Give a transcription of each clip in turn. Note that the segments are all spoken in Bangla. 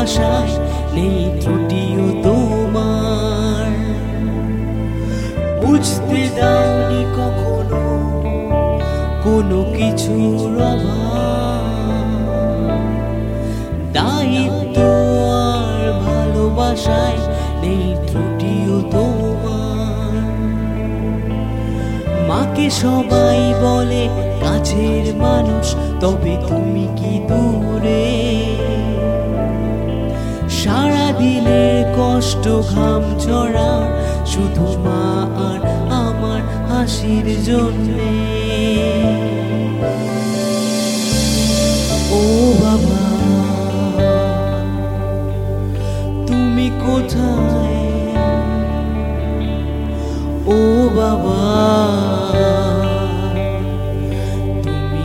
ভালোবাসায় নেই ত্রুটিও তোমার। বুঝতে দাওনি কখনো কোনো কিছুর অভাব, দায়িত্ব আর ভালোবাসায় নেই ত্রুটিও তোমার। মাকে সবাই বলে কাছের মানুষ, তবে তুমি কি দূরে। সারাদিনের কষ্ট ঘাম ঝরা শুধু মা আর আমার হাসির জন্যে। ও বাবা তুমি কোথায়, ও বাবা তুমি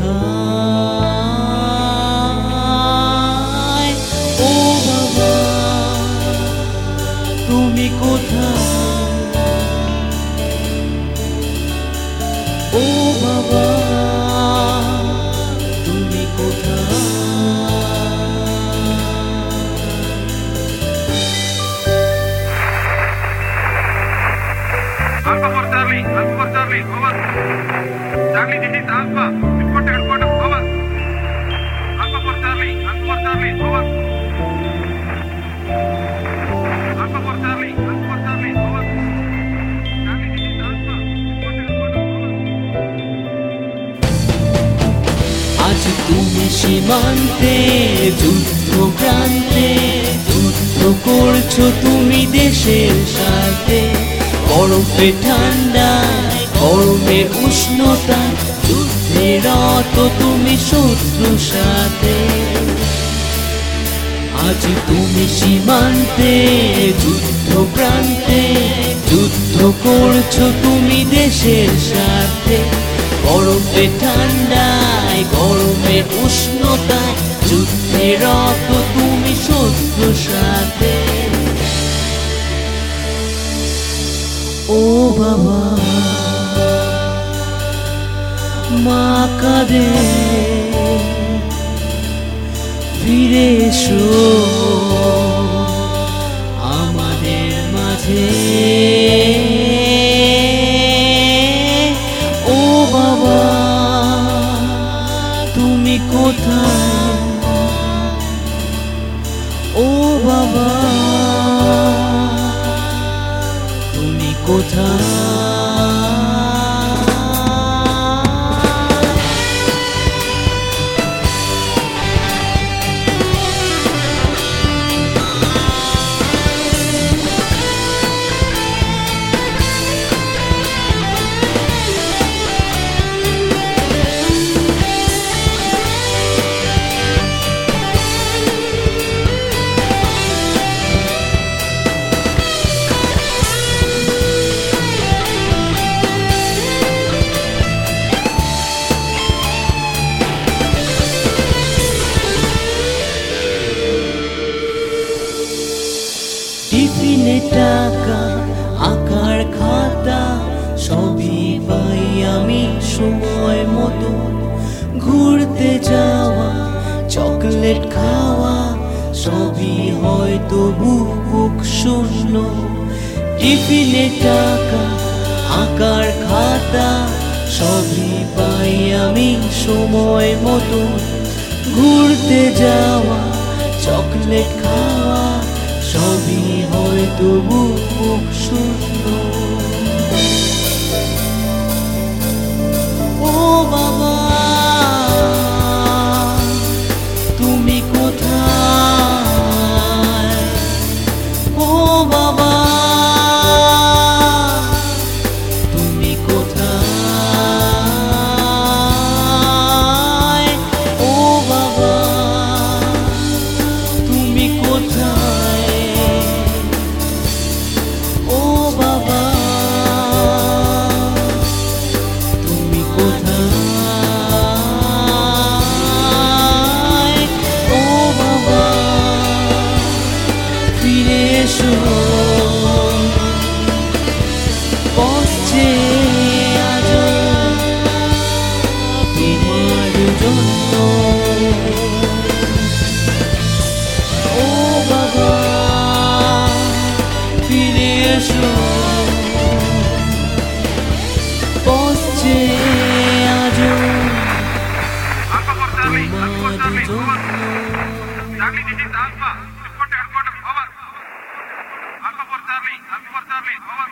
কোথায়, ও বাবা তুমি কোথায়, ও বাবা তুমি কোথায়। Alpha for Charlie, Alpha for Charlie, over. Charlie, this is Alpha. Headquarters, headquarters, over. Alpha for Charlie, over. Alpha for Charlie, over. Charlie, this is Alpha. Headquarters, over. আজ তুমি সীমান্তে যুদ্ধ প্রান্তে, যুদ্ধ করছো তুমি দেশের সাথে। বরফে ঠান্ডায় গরমে উষ্ণতায় যুদ্ধে রত তুমি শত্রুর সাথে। আজ তুমি সীমান্তে যুদ্ধ প্রান্তে, যুদ্ধ করছো তুমি দেশের সাথে। বরফে ঠান্ডায় গরমে উষ্ণতায় যুদ্ধে রত তুমি শত্রুর সাথে। ও বাবা মা কাঁদে, ফিরে এসো আমাদের মাঝে। ও বাবা তুমি কোথায়, ও বাবা তুমি কোথায়। টিফিনে টাকা আঁকার খাতা সবই পাই আমি সময় মতো। ঘুরতে যাওয়া চকলেট খাওয়া সবই হয়তো বুক শূন্য। টিফিনে টাকা আঁকার খাতা সবই পাই আমি সময় মতো। ঘুরতে যাওয়া চকলেট খাওয়া সবই হয়তো বুক শূন্য। ও বাবা তুমি কোথায়, ও বাবা তুমি কোথায়, ও বাবা তুমি কোথায়, ও বাবা। Charlie, this is Alpha. Report to headquarters. Over. Alpha for Charlie. Over.